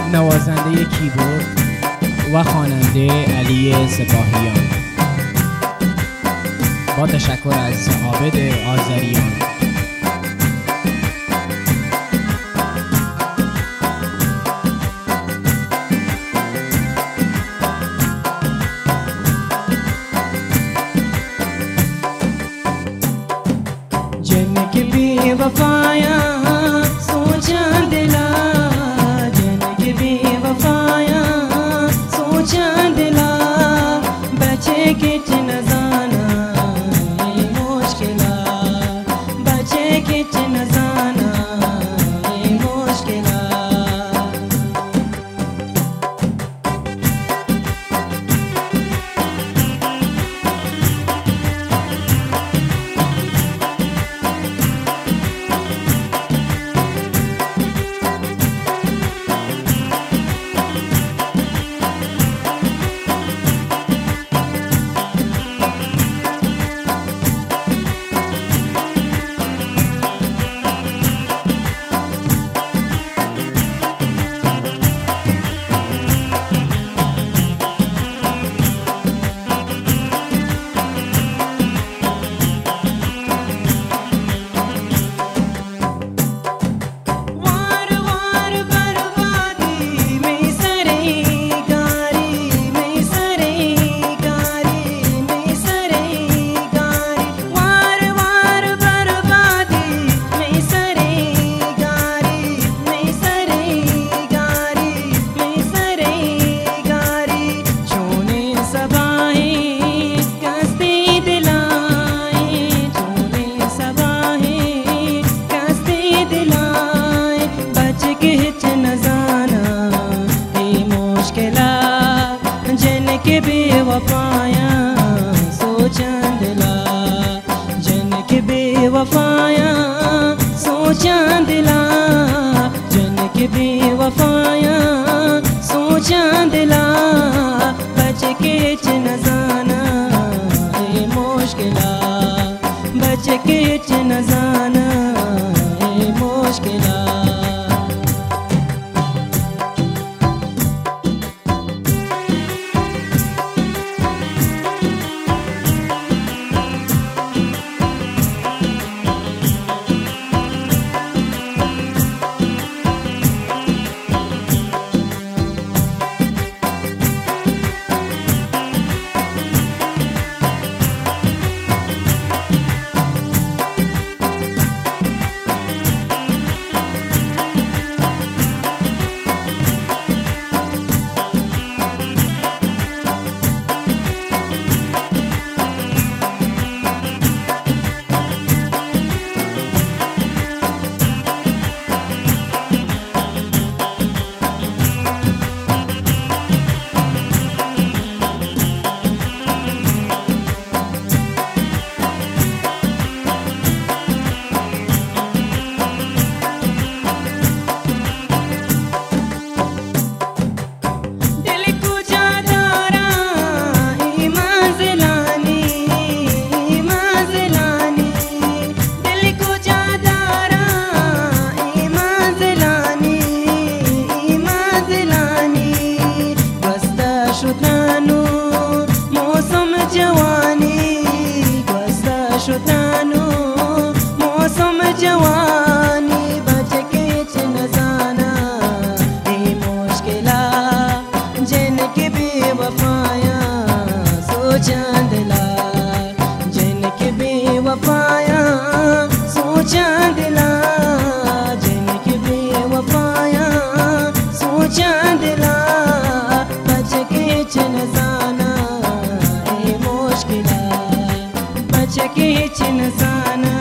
نوازنده کیبورد و خواننده علی سپاهیان. با تشکر از عابد آذریان. जन के बेवफाया सोचा दिला, जन के बेवफाया सोचा दिला, बचे किच न जाना ये मुश्किला, बचे किच न जाना ये मुश्किला। के बेवफाया सोचा दिला, जन के बेवफाया सोचा दिला, जन के बेवफाया सोचा दिला, बच के न जाना ये मुश्किला, बच के न जाना ये मुश्किला। मौसम जवानी बच के न जाना ये मुश्किला, जन के बेवफाया सोचा दिला, जन के बेवफाया सोचा दिला, जन के बेवफाया सोचा दिला, बच के न जाना ये मुश्किला, बच के न जाना